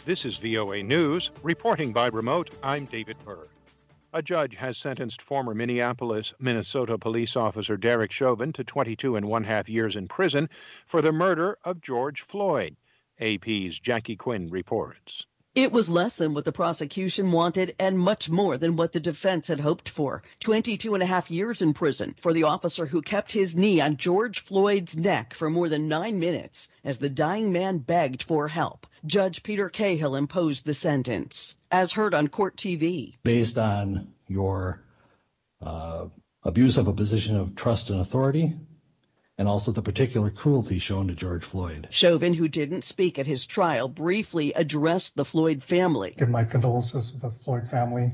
This is VOA News. Reporting by remote, I'm David Burr. A judge has sentenced former Minneapolis, Minnesota police officer Derek Chauvin to 22.5 years in prison for the murder of George Floyd. AP's Jackie Quinn reports. It was less than what the prosecution wanted and much more than what the defense had hoped for. 22.5 years in prison for the officer who kept his knee on George Floyd's neck for more than 9 minutes as the dying man begged for help. Judge Peter Cahill imposed the sentence, as heard on Court TV. Based on your abuse of a position of trust and authority, and also the particular cruelty shown to George Floyd. Chauvin, who didn't speak at his trial, briefly addressed the Floyd family. Give my condolences to the Floyd family.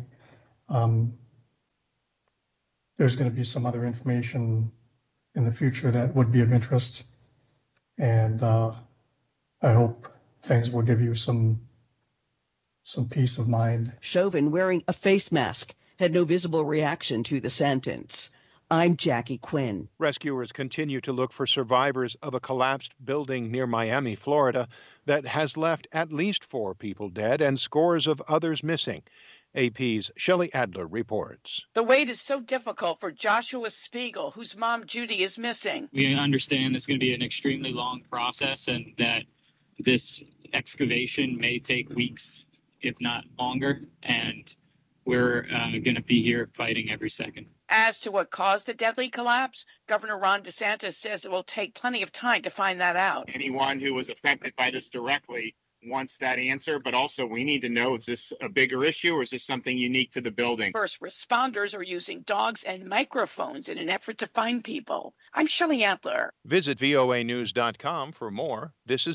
There's going to be some other information in the future that would be of interest, and I hope things will give you some peace of mind. Chauvin, wearing a face mask, had no visible reaction to the sentence. I'm Jackie Quinn. Rescuers continue to look for survivors of a collapsed building near Miami, Florida, that has left at least 4 people dead and scores of others missing. AP's Shelley Adler reports. The wait is so difficult for Joshua Spiegel, whose mom Judy is missing. We understand this is going to be an extremely long process and that this excavation may take weeks, if not longer, and we're going to be here fighting every second. As to what caused the deadly collapse, Governor Ron DeSantis says it will take plenty of time to find that out. Anyone who was affected by this directly wants that answer, but also we need to know, is this a bigger issue or is this something unique to the building? First responders are using dogs and microphones in an effort to find people. I'm Shelley Adler. Visit voanews.com for more. This is